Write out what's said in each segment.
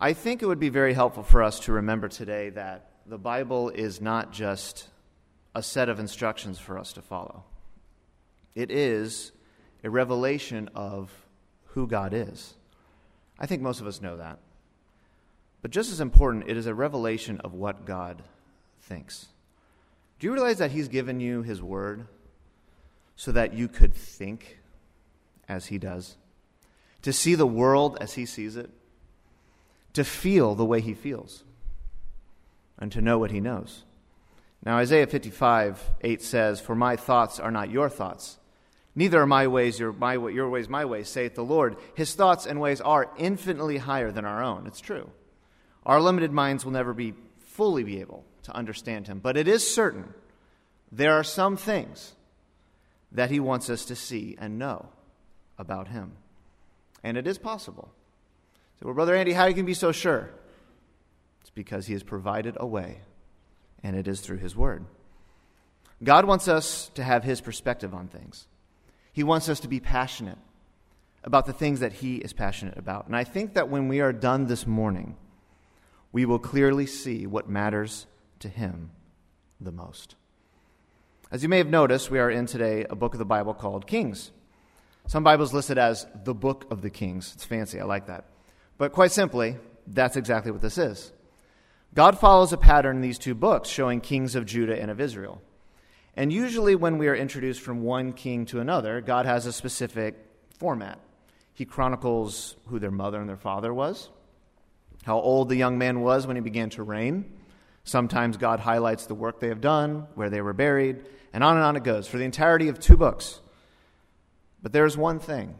I think it would be very helpful for us to remember today that the Bible is not just a set of instructions for us to follow. It is a revelation of who God is. I think most of us know that. But just as important, it is a revelation of what God thinks. Do you realize that He's given you His Word so that you could think as He does? To see the world as He sees it? To feel the way He feels? And to know what He knows? Now, Isaiah 55:8 says, "For my thoughts are not your thoughts, neither are my ways your ways my ways, saith the Lord. His thoughts and ways are infinitely higher than our own." It's true. Our limited minds will never fully be able to understand Him. But it is certain there are some things that He wants us to see and know about Him. And it is possible. So, well, Brother Andy, how you can be so sure? It's because He has provided a way, and it is through His Word. God wants us to have His perspective on things. He wants us to be passionate about the things that He is passionate about. And I think that when we are done this morning, we will clearly see what matters to Him the most. As you may have noticed, we are in today a book of the Bible called Kings. Some Bibles list it as the Book of the Kings. It's fancy, I like that. But quite simply, that's exactly what this is. God follows a pattern in these two books showing kings of Judah and of Israel. And usually when we are introduced from one king to another, God has a specific format. He chronicles who their mother and their father was, how old the young man was when he began to reign. Sometimes God highlights the work they have done, where they were buried, and on it goes for the entirety of two books. But there's one thing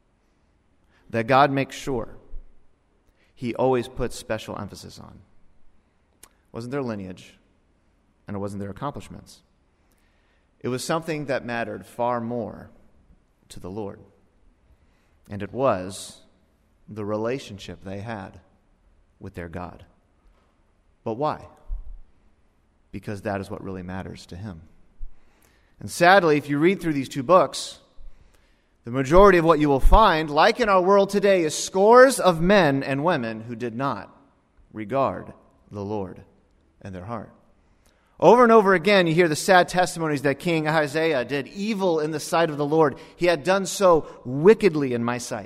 that God makes sure He always puts special emphasis on. It wasn't their lineage, and it wasn't their accomplishments. It was something that mattered far more to the Lord. And it was the relationship they had with their God. But why? Because that is what really matters to Him. And sadly, if you read through these two books, the majority of what you will find, like in our world today, is scores of men and women who did not regard the Lord in their heart. Over and over again, you hear the sad testimonies that King Ahaziah did evil in the sight of the Lord. He had done so wickedly in my sight.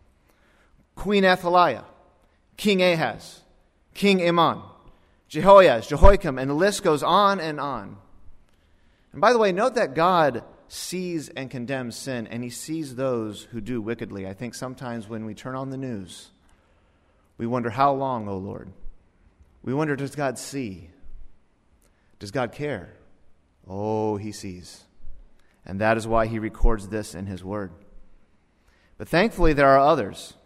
Queen Athaliah, King Ahaz, King Amon, Jehoiash, Jehoiakim, and the list goes on and on. And by the way, note that God sees and condemns sin, and He sees those who do wickedly. I think sometimes when we turn on the news, we wonder, how long, O Lord? We wonder, does God see? Does God care? Oh, He sees. And that is why He records this in His Word. But thankfully, there are others.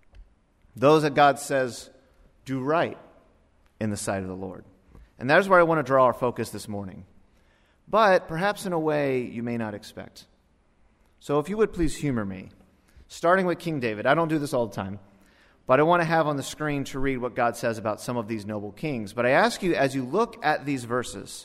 Those that God says do right in the sight of the Lord. And that is where I want to draw our focus this morning. But perhaps in a way you may not expect. So if you would please humor me, starting with King David. I don't do this all the time, but I want to have on the screen to read what God says about some of these noble kings. But I ask you, as you look at these verses,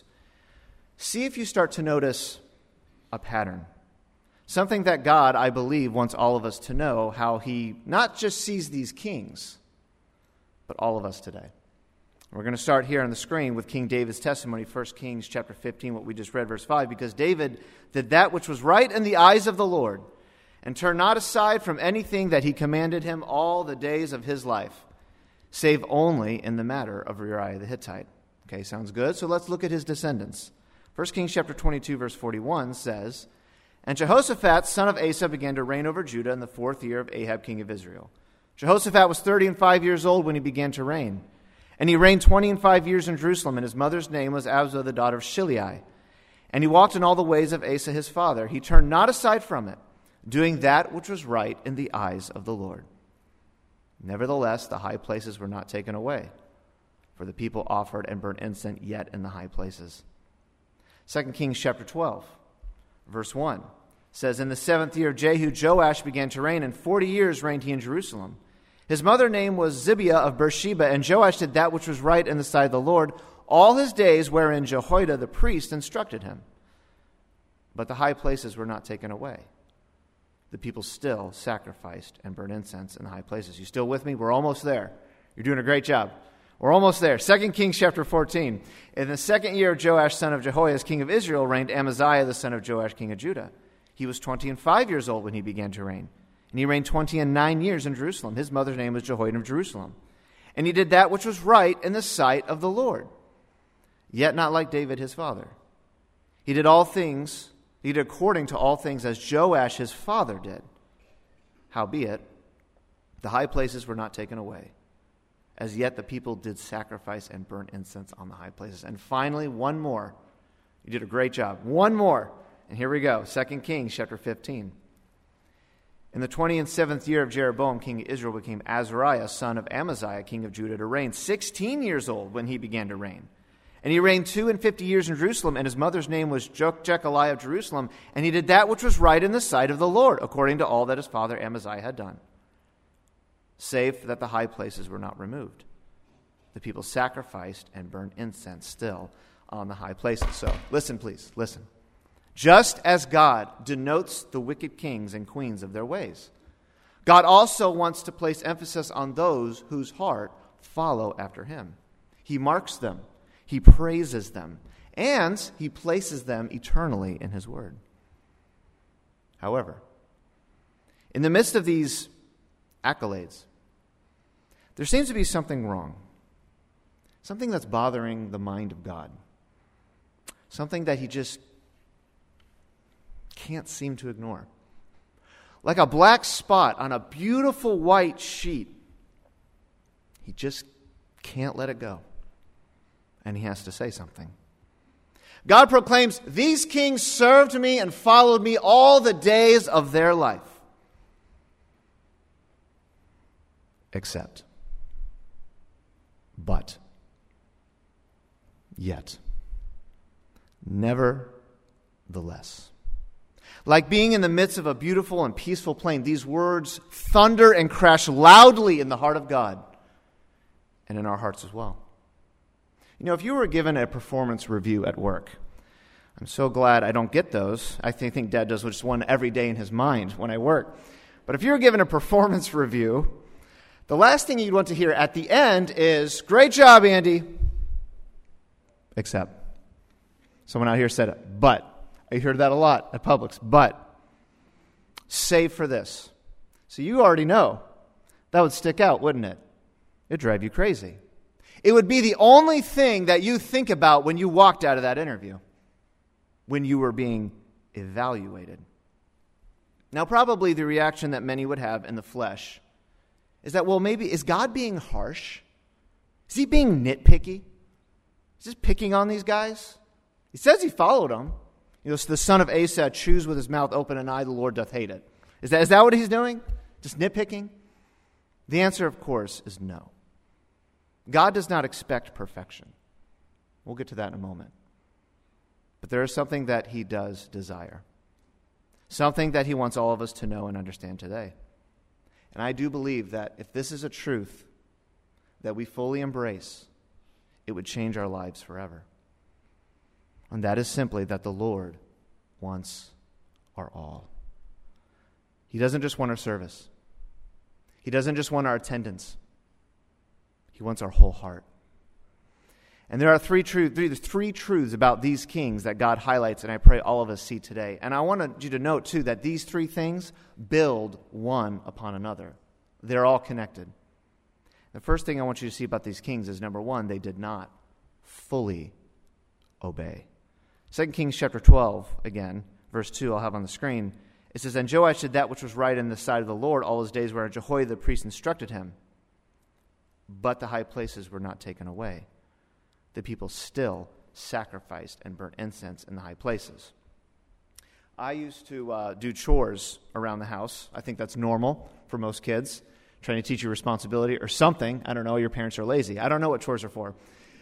see if you start to notice a pattern. Something that God, I believe, wants all of us to know, how He not just sees these kings, but all of us today. We're going to start here on the screen with King David's testimony, 1 Kings chapter 15, what we just read, verse 5, because David did that which was right in the eyes of the Lord, and turned not aside from anything that He commanded him all the days of his life, save only in the matter of Uriah the Hittite. Okay, sounds good. So let's look at his descendants. 1 Kings chapter 22, verse 41 says, "And Jehoshaphat, son of Asa, began to reign over Judah in the 4th year of Ahab, king of Israel. Jehoshaphat was 35 years old when he began to reign. And he reigned 25 years in Jerusalem, and his mother's name was Abzah, the daughter of Shilai. And he walked in all the ways of Asa his father. He turned not aside from it, doing that which was right in the eyes of the Lord. Nevertheless, the high places were not taken away, for the people offered and burnt incense yet in the high places." 2 Kings chapter 12, verse 1 says, "In the 7th year of Jehu, Joash began to reign, and 40 years reigned he in Jerusalem. His mother's name was Zibiah of Beersheba, and Joash did that which was right in the sight of the Lord all his days, wherein Jehoiada the priest instructed him. But the high places were not taken away. The people still sacrificed and burned incense in the high places." You still with me? We're almost there. You're doing a great job. We're almost there. 2 Kings chapter 14. In the second year of Joash, son of Jehoias, king of Israel, reigned Amaziah, the son of Joash, king of Judah. He was 25 years old when he began to reign. And he reigned 29 years in Jerusalem. His mother's name was Jehoiada of Jerusalem. And he did that which was right in the sight of the Lord, yet not like David his father. He did according to all things as Joash his father did. Howbeit, the high places were not taken away. As yet the people did sacrifice and burn incense on the high places. And finally, one more. You did a great job. One more. And here we go. 2 Kings chapter 15. In the 27th year of Jeroboam, king of Israel, became Azariah, son of Amaziah, king of Judah, to reign. 16 years old when he began to reign. And he reigned 52 years in Jerusalem, and his mother's name was Jechaliah of Jerusalem. And he did that which was right in the sight of the Lord, according to all that his father Amaziah had done, save that the high places were not removed. The people sacrificed and burned incense still on the high places. So, listen, please, listen. Just as God denotes the wicked kings and queens of their ways, God also wants to place emphasis on those whose heart follow after him. He marks them, he praises them, and he places them eternally in his word. However, in the midst of these accolades, there seems to be something wrong, something that's bothering the mind of God, something that he just can't seem to ignore. Like a black spot on a beautiful white sheet, he just can't let it go. And he has to say something. God proclaims, "These kings served me and followed me all the days of their life." But, yet, nevertheless. Like being in the midst of a beautiful and peaceful plain, these words thunder and crash loudly in the heart of God and in our hearts as well. You know, if you were given a performance review at work, I'm so glad I don't get those. I think Dad does just one every day in his mind when I work. But if you were given a performance review, the last thing you'd want to hear at the end is, "Great job, Andy." Except, someone out here said it, but. I heard that a lot at Publix, but. Save for this. So you already know. That would stick out, wouldn't it? It'd drive you crazy. It would be the only thing that you think about when you walked out of that interview, when you were being evaluated. Now, probably the reaction that many would have in the flesh is that, well, maybe, is God being harsh? Is he being nitpicky? Is he picking on these guys? He says he followed them. You know, so the son of Asa chews with his mouth open, and I, the Lord, doth hate it. Is that what he's doing? Just nitpicking? The answer, of course, is no. God does not expect perfection. We'll get to that in a moment. But there is something that he does desire. Something that he wants all of us to know and understand today. And I do believe that if this is a truth that we fully embrace, it would change our lives forever. And that is simply that the Lord wants our all. He doesn't just want our service. He doesn't just want our attendance. He wants our whole heart. And there are three truths about these kings that God highlights, and I pray all of us see today. And I want you to note, too, that these three things build one upon another. They're all connected. The first thing I want you to see about these kings is, number one, they did not fully obey. 2 Kings chapter 12, again, verse 2, I'll have on the screen. It says, "And Joash did that which was right in the sight of the Lord all his days wherein Jehoiada the priest instructed him. But the high places were not taken away. The people still sacrificed and burnt incense in the high places." I used to do chores around the house. I think that's normal for most kids. Trying to teach you responsibility or something. I don't know, your parents are lazy. I don't know what chores are for.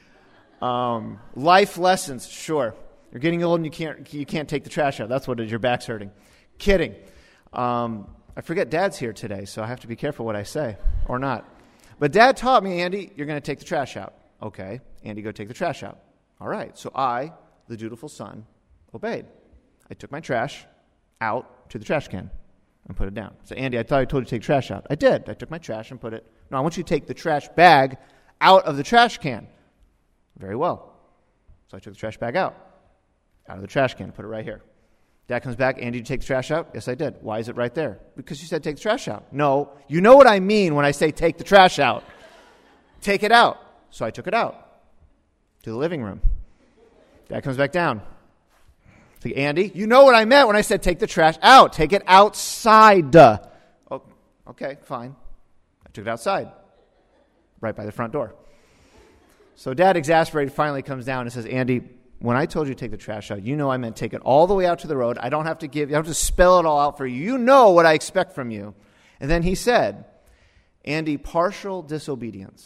Life lessons, sure. You're getting old and you can't take the trash out. That's what it is. Your back's hurting. Kidding. I forget Dad's here today, so I have to be careful what I say or not. But Dad taught me, "Andy, you're going to take the trash out." Okay, Andy, go take the trash out. All right, so I, the dutiful son, obeyed. I took my trash out to the trash can and put it down. So, "Andy, I thought I told you to take trash out." I did. I took my trash and put it. No, I want you to take the trash bag out of the trash can. Very well. So I took the trash bag out of the trash can, put it right here. Dad comes back, Andy, did you take the trash out? Yes, I did. Why is it right there? Because you said take the trash out. No, you know what I mean when I say take the trash out. Take it out. So I took it out to the living room. Dad comes back down. To Andy, you know what I meant when I said take the trash out. Take it outside. Oh, okay, fine. I took it outside, right by the front door. So Dad, exasperated, finally comes down and says, Andy, when I told you to take the trash out, you know I meant take it all the way out to the road. I don't have to spell it all out for you. You know what I expect from you. And then he said, Andy, partial obedience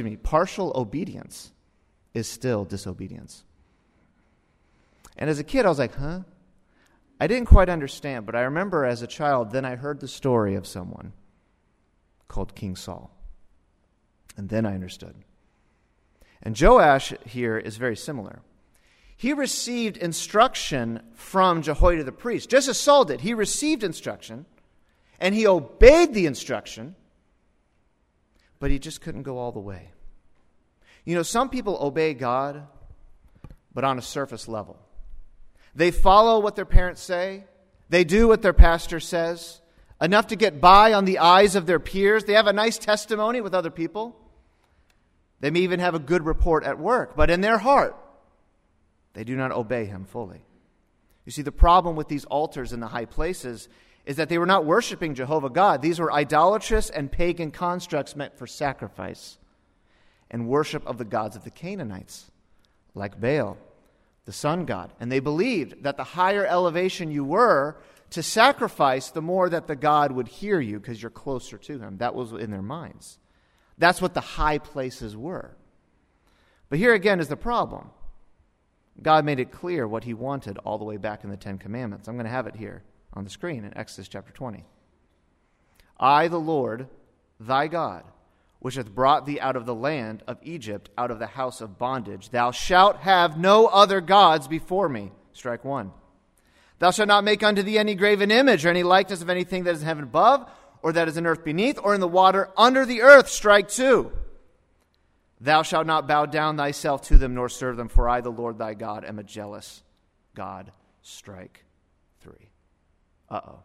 is still disobedience. And as a kid, I was like, huh? I didn't quite understand, but I remember as a child, then I heard the story of someone called King Saul. And then I understood. And Joash here is very similar. He received instruction from Jehoiada the priest, just as Saul did. He received instruction, and he obeyed the instruction, but he just couldn't go all the way. You know, some people obey God, but on a surface level. They follow what their parents say. They do what their pastor says, enough to get by on the eyes of their peers. They have a nice testimony with other people. They may even have a good report at work, but in their heart, they do not obey him fully. You see, the problem with these altars in the high places is that they were not worshiping Jehovah God. These were idolatrous and pagan constructs meant for sacrifice and worship of the gods of the Canaanites, like Baal, the sun god. And they believed that the higher elevation you were to sacrifice, the more that the god would hear you because you're closer to him. That was in their minds. That's what the high places were. But here again is the problem. God made it clear what he wanted all the way back in the Ten Commandments. I'm going to have it here on the screen in Exodus chapter 20. I, the Lord, thy God, which hath brought thee out of the land of Egypt, out of the house of bondage. Thou shalt have no other gods before me. Strike one. Thou shalt not make unto thee any graven image or any likeness of anything that is in heaven above, or that is in earth beneath, or in the water under the earth. Strike two. Thou shalt not bow down thyself to them, nor serve them, for I, the Lord thy God, am a jealous God. Strike three. Uh-oh.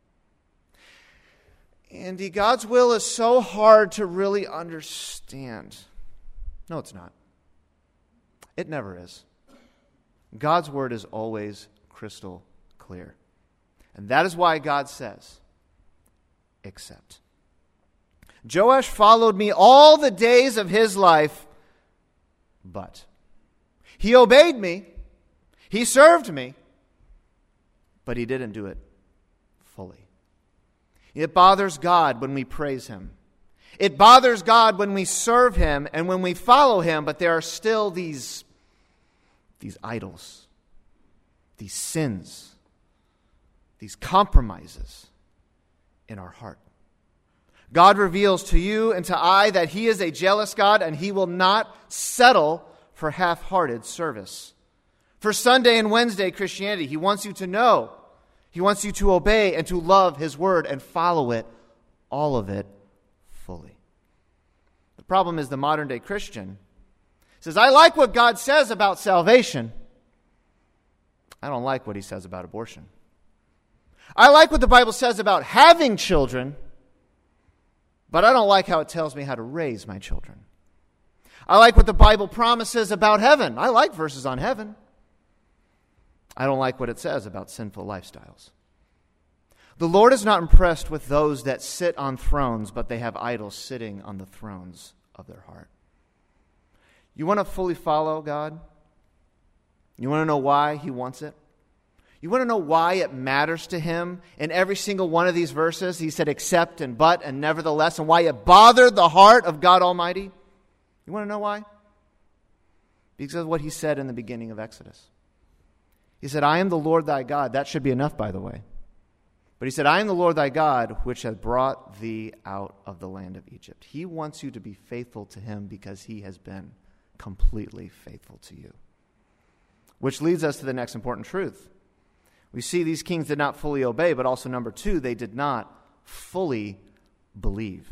Andy, God's will is so hard to really understand. No, it's not. It never is. God's word is always crystal clear. And that is why God says, accept. Joash followed me all the days of his life, but he obeyed me, he served me, but he didn't do it fully. It bothers God when we praise him. It bothers God when we serve him and when we follow him, but there are still these idols, these sins, these compromises in our heart. God reveals to you and to I that he is a jealous God and he will not settle for half-hearted service. For Sunday and Wednesday Christianity, he wants you to know, he wants you to obey and to love his word and follow it, all of it, fully. The problem is the modern-day Christian says, I like what God says about salvation. I don't like what he says about abortion. I like what the Bible says about having children, but I don't like how it tells me how to raise my children. I like what the Bible promises about heaven. I like verses on heaven. I don't like what it says about sinful lifestyles. The Lord is not impressed with those that sit on thrones, but they have idols sitting on the thrones of their heart. You want to fully follow God? You want to know why he wants it? You want to know why it matters to him? In every single one of these verses, he said except and but and nevertheless, and why it bothered the heart of God Almighty. You want to know why? Because of what he said in the beginning of Exodus. He said, I am the Lord thy God. That should be enough, by the way. But he said, I am the Lord thy God, which hath brought thee out of the land of Egypt. He wants you to be faithful to him because he has been completely faithful to you. Which leads us to the next important truth. We see these kings did not fully obey, but also number two, they did not fully believe.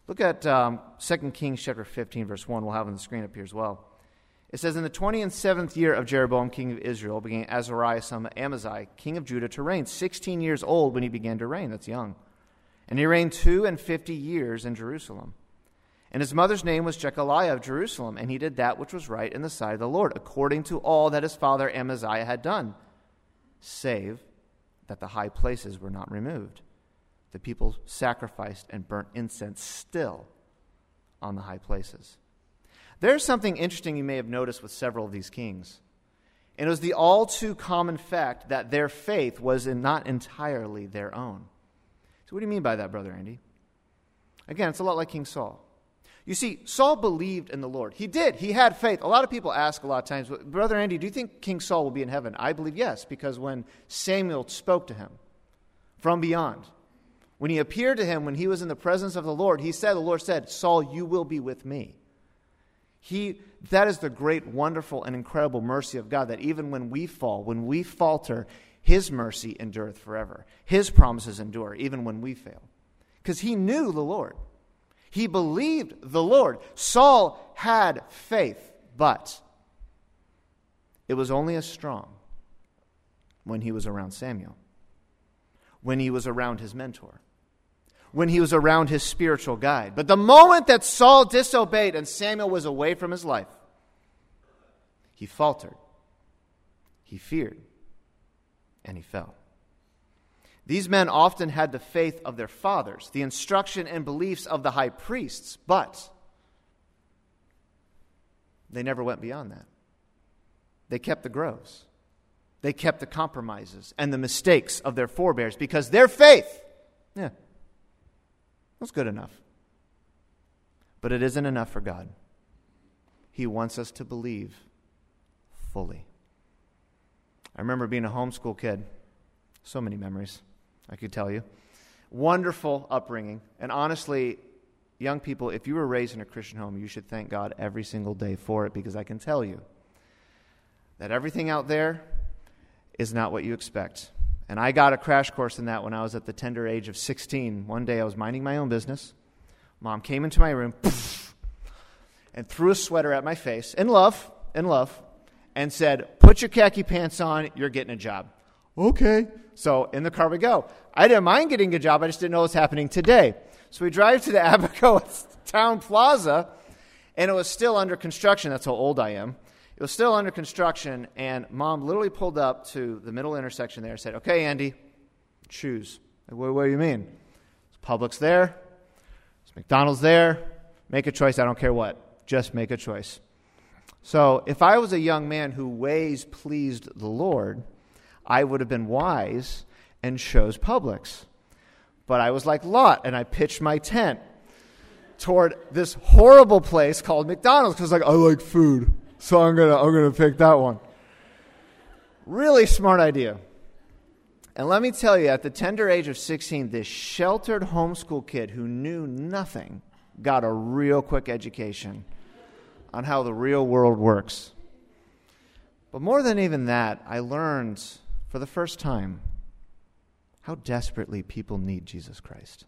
Look at 2 Kings chapter 15, verse 1. We'll have on the screen up here as well. It says, "In the 27th year of Jeroboam, king of Israel, began Azariah, son of Amaziah, king of Judah, to reign. 16 years old when he began to reign." That's young. "And he reigned 52 years in Jerusalem. And his mother's name was Jechaliah of Jerusalem. And he did that which was right in the sight of the Lord, according to all that his father Amaziah had done, save that the high places were not removed. The people sacrificed and burnt incense still on the high places." There's something interesting you may have noticed with several of these kings. And it was the all too common fact that their faith was not entirely their own. So what do you mean by that, Brother Andy? Again, it's a lot like King Saul. You see, Saul believed in the Lord. He did. He had faith. A lot of people ask a lot of times, "Brother Andy, do you think King Saul will be in heaven?" I believe yes, because when Samuel spoke to him from beyond, when he appeared to him, when he was in the presence of the Lord, the Lord said, "Saul, you will be with me." That is the great, wonderful, and incredible mercy of God, that even when we fall, when we falter, his mercy endureth forever. His promises endure, even when we fail. Because he knew the Lord. He believed the Lord. Saul had faith, but it was only as strong when he was around Samuel, when he was around his mentor, when he was around his spiritual guide. But the moment that Saul disobeyed and Samuel was away from his life, he faltered, he feared, and he fell. These men often had the faith of their fathers, the instruction and beliefs of the high priests, but they never went beyond that. They kept the groves. They kept the compromises and the mistakes of their forebears because their faith, was good enough. But it isn't enough for God. He wants us to believe fully. I remember being a homeschool kid. So many memories, I could tell you. Wonderful upbringing. And honestly, young people, if you were raised in a Christian home, you should thank God every single day for it, because I can tell you that everything out there is not what you expect. And I got a crash course in that when I was at the tender age of 16. One day I was minding my own business. Mom came into my room and threw a sweater at my face, in love, and said, "Put your khaki pants on, you're getting a job." Okay. So in the car we go. I didn't mind getting a job, I just didn't know what was happening today. So we drive to the Abaco Town Plaza, and it was still under construction. That's how old I am. It was still under construction, and Mom literally pulled up to the middle intersection there and said, "Okay, Andy, choose." What do you mean? Publix there. There's McDonald's there. Make a choice. I don't care what. Just make a choice. So if I was a young man who ways pleased the Lord, I would have been wise and chose Publix. But I was like Lot, and I pitched my tent toward this horrible place called McDonald's because, I like food. So I'm gonna pick that one. Really smart idea. And let me tell you, at the tender age of 16, this sheltered homeschool kid who knew nothing got a real quick education on how the real world works. But more than even that, I learned for the first time how desperately people need Jesus Christ.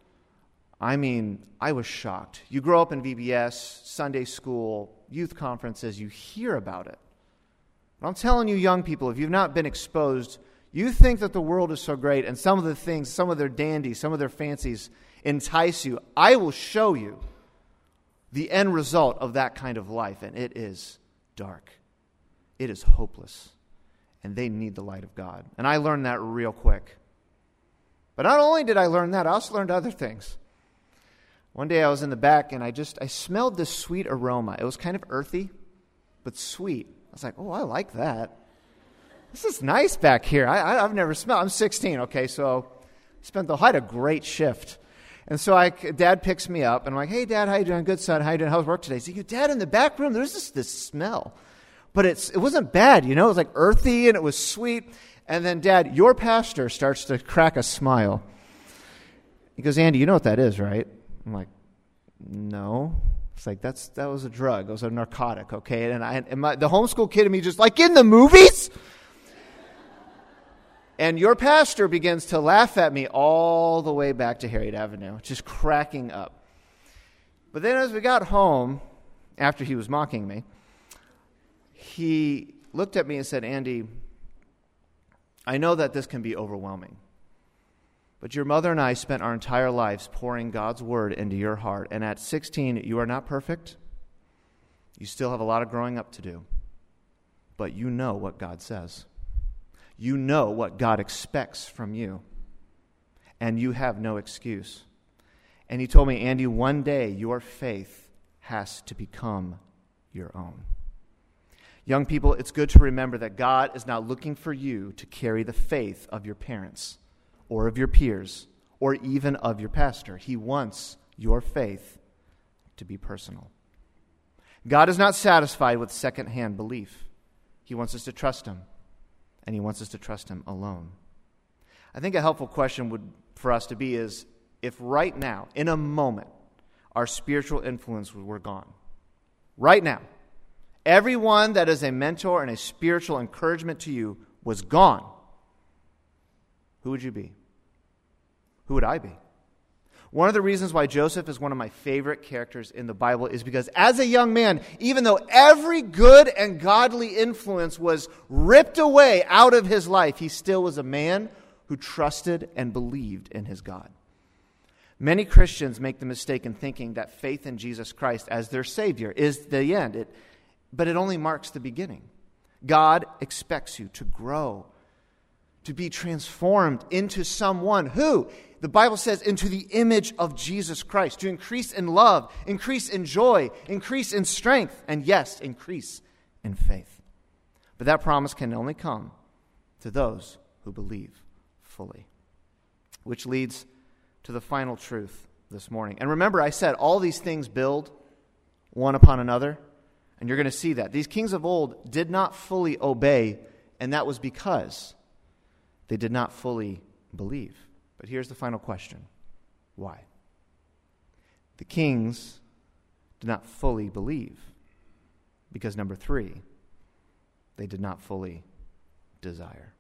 I mean, I was shocked. You grow up in VBS, Sunday school, youth conferences, you hear about it. But I'm telling you, young people, if you've not been exposed, you think that the world is so great, and some of the things, some of their dandies, some of their fancies entice you. I will show you the end result of that kind of life, and it is dark. It is hopeless, and they need the light of God. And I learned that real quick. But not only did I learn that, I also learned other things. One day I was in the back, and I smelled this sweet aroma. It was kind of earthy, but sweet. I was like, oh, I like that. This is nice back here. I've never smelled. I'm 16, okay, so I had a great shift. And so Dad picks me up, and I'm like, "Hey, Dad, how you doing?" "Good, son. How you doing? How's work today?" He's like, "Dad, in the back room, there's this smell. But it wasn't bad, It was like earthy, and it was sweet." And then, "Dad, your pastor," starts to crack a smile. He goes, "Andy, you know what that is, right?" I'm like, "No." It's like, that was a drug. It was a narcotic, okay? And the homeschool kid in me just like, "In the movies?" And your pastor begins to laugh at me all the way back to Harriet Avenue, just cracking up. But then as we got home, after he was mocking me, he looked at me and said, Andy, I know that this can be overwhelming, but your mother and I spent our entire lives pouring God's word into your heart, and at 16, you are not perfect. You still have a lot of growing up to do, but you know what God says. You know what God expects from you, and you have no excuse. And he told me, Andy, one day your faith has to become your own. Young people, it's good to remember that God is not looking for you to carry the faith of your parents or of your peers or even of your pastor. He wants your faith to be personal. God is not satisfied with secondhand belief. He wants us to trust him, and he wants us to trust him alone. I think a helpful question for us to be is, if right now, in a moment, our spiritual influence were gone, right now, everyone that is a mentor and a spiritual encouragement to you was gone, who would you be? Who would I be? One of the reasons why Joseph is one of my favorite characters in the Bible is because as a young man, even though every good and godly influence was ripped away out of his life, he still was a man who trusted and believed in his God. Many Christians make the mistake in thinking that faith in Jesus Christ as their Savior is the end, but it only marks the beginning. God expects you to grow, to be transformed into someone who, the Bible says, into the image of Jesus Christ, to increase in love, increase in joy, increase in strength, and yes, increase in faith. But that promise can only come to those who believe fully. Which leads to the final truth this morning. And remember, I said all these things build one upon another, and you're going to see that. These kings of old did not fully obey, and that was because they did not fully believe. But here's the final question. Why? The kings did not fully believe because, number 3, they did not fully desire.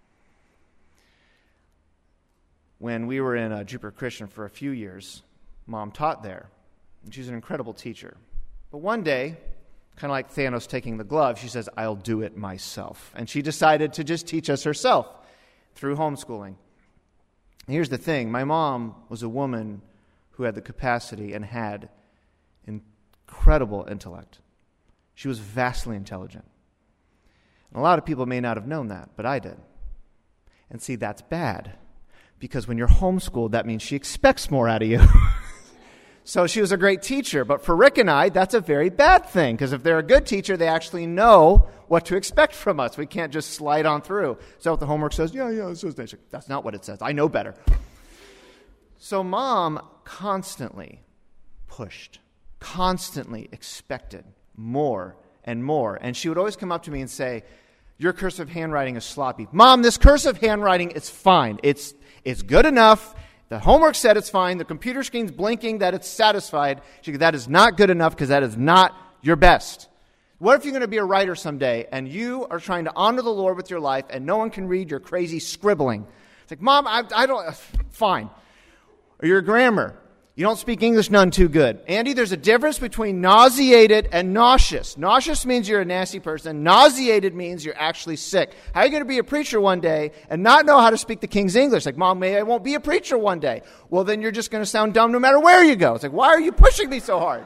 When we were in Jupiter Christian for a few years, Mom taught there. And she's an incredible teacher. But one day, kind of like Thanos taking the glove, she says, I'll do it myself. And she decided to just teach us herself through homeschooling. And here's the thing. My mom was a woman who had the capacity and had incredible intellect. She was vastly intelligent. And a lot of people may not have known that, but I did. And see, that's bad. Because when you're homeschooled, that means she expects more out of you. So she was a great teacher. But for Rick and I, that's a very bad thing. Because if they're a good teacher, they actually know what to expect from us. We can't just slide on through. So what the homework says, yeah, this is nice. That's not what it says. I know better. So Mom constantly pushed, constantly expected more and more. And she would always come up to me and say, your cursive handwriting is sloppy. Mom, this cursive handwriting is fine. It's good enough. The homework said it's fine. The computer screen's blinking that it's satisfied. She goes, that is not good enough because that is not your best. What if you're going to be a writer someday and you are trying to honor the Lord with your life and no one can read your crazy scribbling? It's like, Mom, I don't, fine. Or your grammar. You don't speak English none too good. Andy, there's a difference between nauseated and nauseous. Nauseous means you're a nasty person. Nauseated means you're actually sick. How are you going to be a preacher one day and not know how to speak the King's English? Like, Mom, maybe I won't be a preacher one day. Well, then you're just going to sound dumb no matter where you go. It's like, why are you pushing me so hard?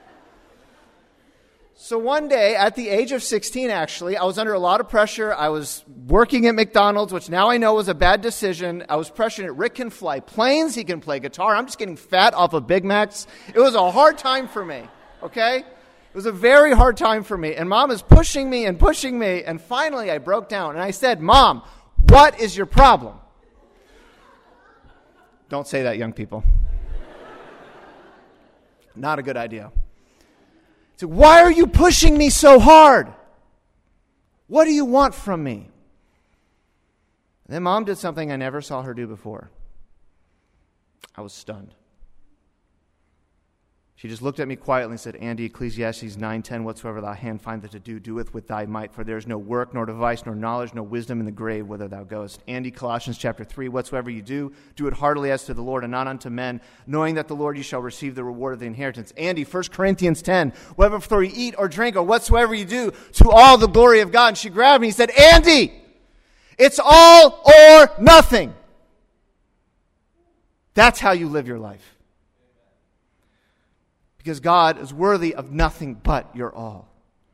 So one day, at the age of 16, actually, I was under a lot of pressure. I was working at McDonald's, which now I know was a bad decision. I was pressuring it. Rick can fly planes. He can play guitar. I'm just getting fat off of Big Macs. It was a hard time for me, okay? It was a very hard time for me. And Mom is pushing me. And finally, I broke down. And I said, Mom, what is your problem? Don't say that, young people. Not a good idea. So why are you pushing me so hard? What do you want from me? And then Mom did something I never saw her do before. I was stunned. She just looked at me quietly and said, Andy, Ecclesiastes 9:10, whatsoever thy hand findeth to do, doeth with thy might, for there is no work, nor device, nor knowledge, nor wisdom in the grave whither thou goest. Andy, Colossians chapter 3, whatsoever you do, do it heartily as to the Lord and not unto men, knowing that the Lord you shall receive the reward of the inheritance. Andy, 1 Corinthians 10, whether you eat or drink or whatsoever you do, to all the glory of God. And she grabbed me and said, Andy, it's all or nothing. That's how you live your life. Because God is worthy of nothing but your all.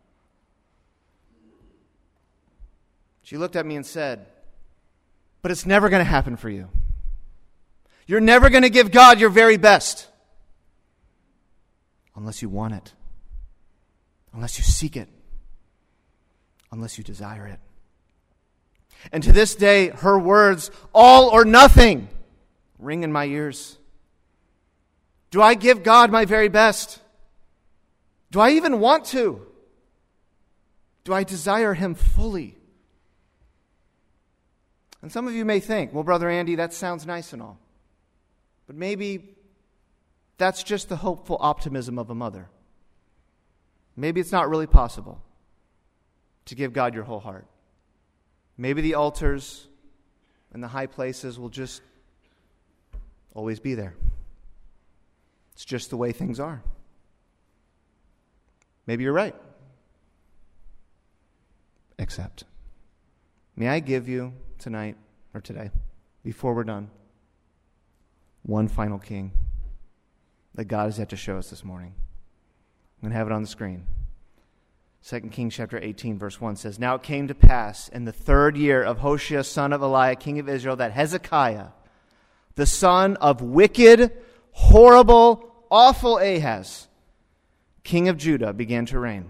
She looked at me and said, but it's never going to happen for you. You're never going to give God your very best. Unless you want it. Unless you seek it. Unless you desire it. And to this day, her words, all or nothing, ring in my ears. Do I give God my very best? Do I even want to? Do I desire Him fully? And some of you may think, well, Brother Andy, that sounds nice and all. But maybe that's just the hopeful optimism of a mother. Maybe it's not really possible to give God your whole heart. Maybe the altars and the high places will just always be there. It's just the way things are. Maybe you're right. Except, may I give you tonight, or today, before we're done, one final king that God has yet to show us this morning. I'm going to have it on the screen. 2 Kings chapter 18, verse 1 says, Now it came to pass in the 3rd year of Hoshea, son of Eliah, king of Israel, that Hezekiah, the son of wicked, horrible, awful Ahaz, king of Judah, began to reign.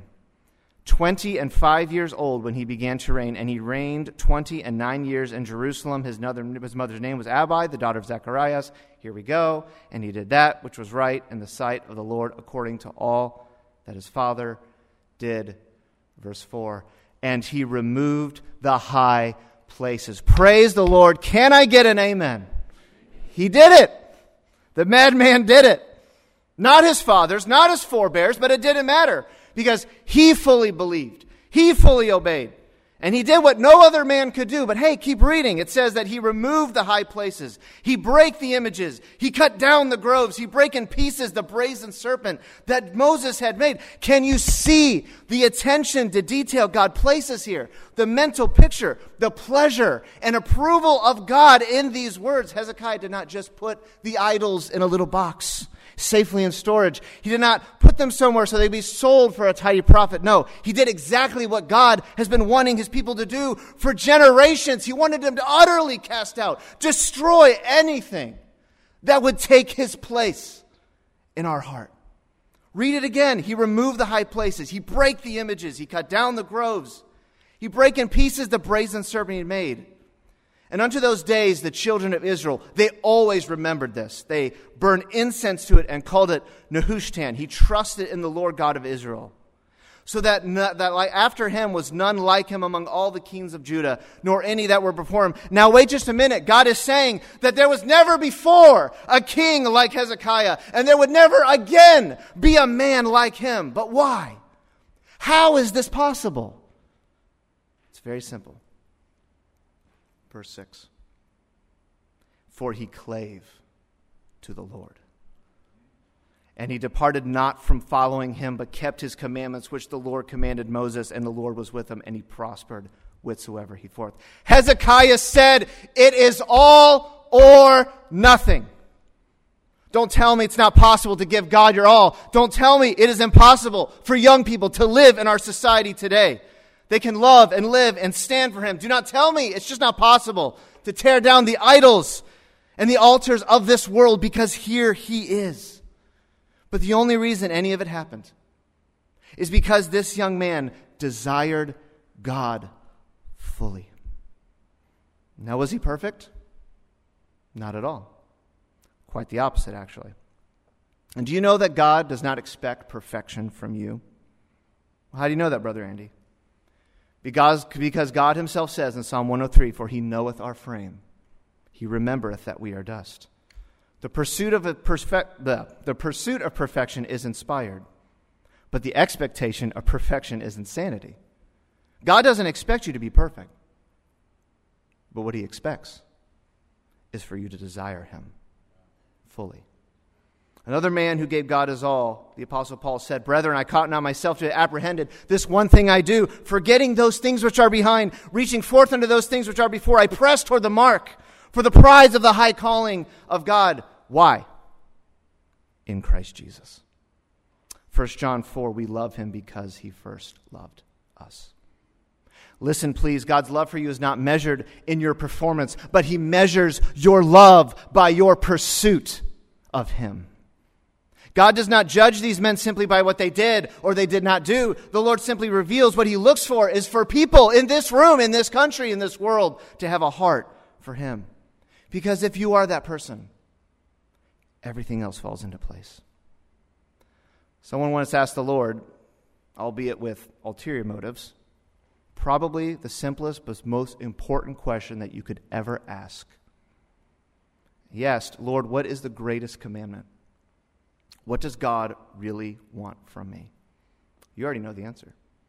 25 years old when he began to reign, and he reigned 29 years in Jerusalem. His mother's name was Abi, the daughter of Zacharias. Here we go. And he did that which was right in the sight of the Lord, according to all that his father did. Verse 4, and he removed the high places. Praise the Lord. Can I get an amen? He did it. The madman did it. Not his fathers, not his forebears, but it didn't matter because he fully believed. He fully obeyed. And he did what no other man could do. But hey, keep reading. It says that he removed the high places. He brake the images. He cut down the groves. He brake in pieces the brazen serpent that Moses had made. Can you see the attention to detail God places here? The mental picture, the pleasure and approval of God in these words. Hezekiah did not just put the idols in a little box, safely in storage. He did not put them somewhere so they'd be sold for a tidy profit. No, he did exactly what God has been wanting his people to do for generations. He wanted them to utterly cast out, destroy anything that would take his place in our heart. Read it again. He removed the high places. He brake the images. He cut down the groves. He brake in pieces the brazen serpent he made. And unto those days, the children of Israel, they always remembered this. They burned incense to it and called it Nehushtan. He trusted in the Lord God of Israel. So that after him was none like him among all the kings of Judah, nor any that were before him. Now wait just a minute. God is saying that there was never before a king like Hezekiah, and there would never again be a man like him. But why? How is this possible? It's very simple. Verse 6. For he clave to the Lord. And he departed not from following him, but kept his commandments, which the Lord commanded Moses, and the Lord was with him, and he prospered whithersoever he forth. Hezekiah said, it is all or nothing. Don't tell me it's not possible to give God your all. Don't tell me it is impossible for young people to live in our society today. They can love and live and stand for him. Do not tell me it's just not possible to tear down the idols and the altars of this world, because here he is. But the only reason any of it happened is because this young man desired God fully. Now, was he perfect? Not at all. Quite the opposite, actually. And do you know that God does not expect perfection from you? How do you know that, Brother Andy? Because God himself says in Psalm 103, for he knoweth our frame. He remembereth that we are dust. The pursuit of perfection is inspired, but the expectation of perfection is insanity. God doesn't expect you to be perfect, but what he expects is for you to desire him fully. Another man who gave God his all, the Apostle Paul said, "Brethren, I count not myself to have apprehended. This one thing I do, forgetting those things which are behind, reaching forth unto those things which are before, I press toward the mark for the prize of the high calling of God." Why? In Christ Jesus. 1 John 4, we love him because he first loved us. Listen, please, God's love for you is not measured in your performance, but he measures your love by your pursuit of him. God does not judge these men simply by what they did or they did not do. The Lord simply reveals what he looks for is for people in this room, in this country, in this world, to have a heart for him. Because if you are that person, everything else falls into place. Someone once asked the Lord, albeit with ulterior motives, probably the simplest but most important question that you could ever ask. He asked, "Lord, what is the greatest commandment? What does God really want from me?" You already know the answer.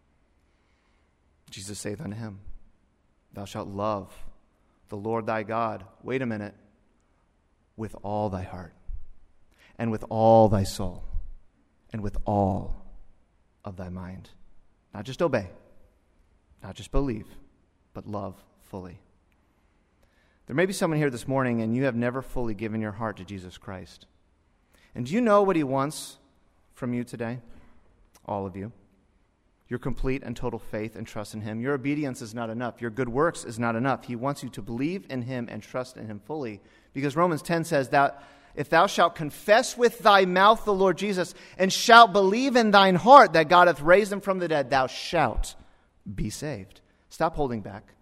Jesus saith unto him, "Thou shalt love the Lord thy God," wait a minute, "with all thy heart, and with all thy soul, and with all of thy mind." Not just obey, not just believe, but love fully. There may be someone here this morning and you have never fully given your heart to Jesus Christ. And do you know what he wants from you today? All of you. Your complete and total faith and trust in him. Your obedience is not enough. Your good works is not enough. He wants you to believe in him and trust in him fully. Because Romans 10 says that if thou shalt confess with thy mouth the Lord Jesus and shalt believe in thine heart that God hath raised him from the dead, thou shalt be saved. Stop holding back.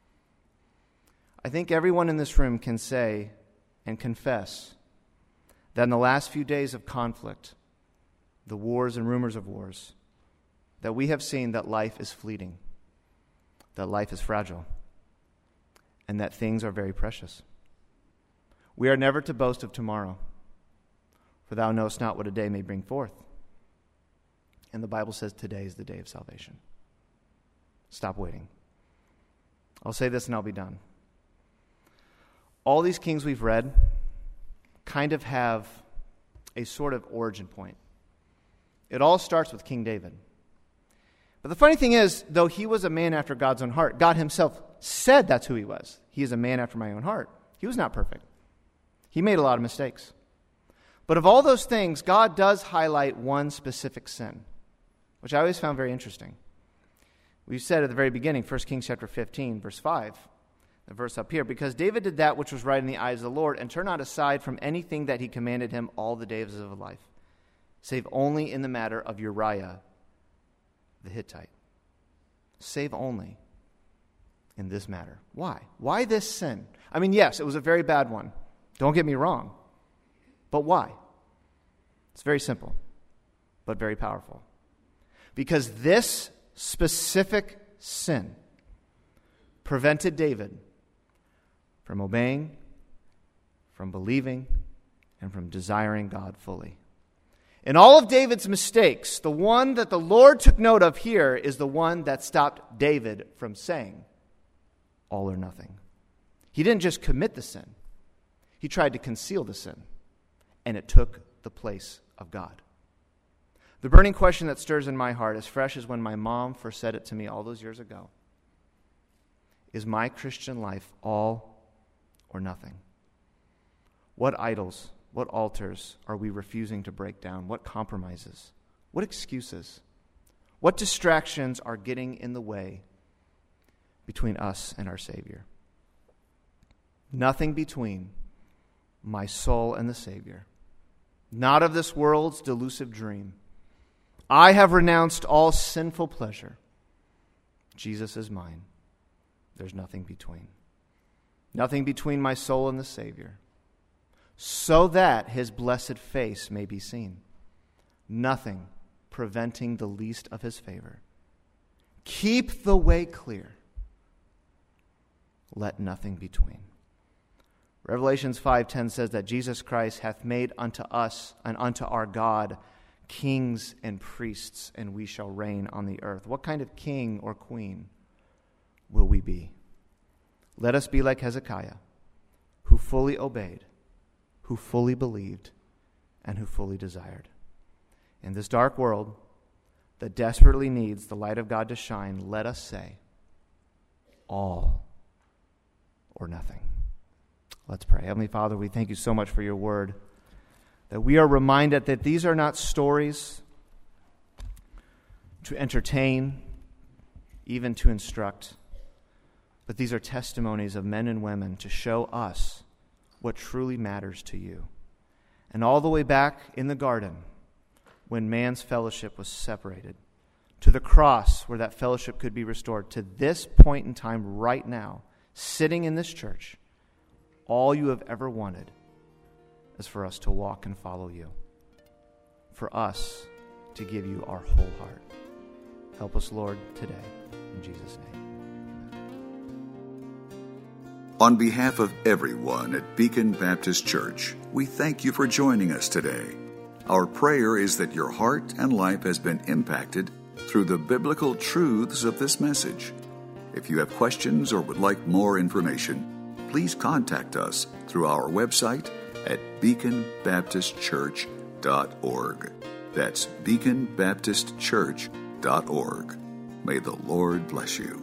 I think everyone in this room can say and confess that in the last few days of conflict, the wars and rumors of wars, that we have seen that life is fleeting, that life is fragile, and that things are very precious. We are never to boast of tomorrow, for thou knowest not what a day may bring forth. And the Bible says today is the day of salvation. Stop waiting. I'll say this and I'll be done. All these kings we've read kind of have a sort of origin point. It all starts with King David. But the funny thing is, though he was a man after God's own heart, God himself said that's who he was. He is a man after my own heart. He was not perfect. He made a lot of mistakes. But of all those things, God does highlight one specific sin, which I always found very interesting. We said at the very beginning, 1 Kings chapter 15, verse 5, the verse up here, "Because David did that which was right in the eyes of the Lord, and turned not aside from anything that he commanded him all the days of his life, save only in the matter of Uriah the Hittite." Save only in this matter. Why? Why this sin? I mean, yes, it was a very bad one. Don't get me wrong. But why? It's very simple, but very powerful. Because this specific sin prevented David from obeying, from believing, and from desiring God fully. In all of David's mistakes, the one that the Lord took note of here is the one that stopped David from saying all or nothing. He didn't just commit the sin. He tried to conceal the sin, and it took the place of God. The burning question that stirs in my heart, as fresh as when my mom first said it to me all those years ago, is my Christian life all or nothing? What idols, what altars are we refusing to break down? What compromises? What excuses? What distractions are getting in the way between us and our Savior? Nothing between my soul and the Savior. Not of this world's delusive dream. I have renounced all sinful pleasure. Jesus is mine. There's nothing between. Nothing between my soul and the Savior, so that his blessed face may be seen. Nothing preventing the least of his favor. Keep the way clear. Let nothing between. Revelations 5:10 says that Jesus Christ hath made unto us and unto our God kings and priests, and we shall reign on the earth. What kind of king or queen will we be? Let us be like Hezekiah, who fully obeyed, who fully believed, and who fully desired. In this dark world that desperately needs the light of God to shine, let us say, all or nothing. Let's pray. Heavenly Father, we thank you so much for your word, that we are reminded that these are not stories to entertain, even to instruct, but these are testimonies of men and women to show us what truly matters to you. And all the way back in the garden, when man's fellowship was separated, to the cross where that fellowship could be restored, to this point in time right now, sitting in this church, all you have ever wanted is for us to walk and follow you, for us to give you our whole heart. Help us, Lord, today. In Jesus' name, amen. On behalf of everyone at Beacon Baptist Church, we thank you for joining us today. Our prayer is that your heart and life has been impacted through the biblical truths of this message. If you have questions or would like more information, please contact us through our website at beaconbaptistchurch.org. That's beaconbaptistchurch.org. May the Lord bless you.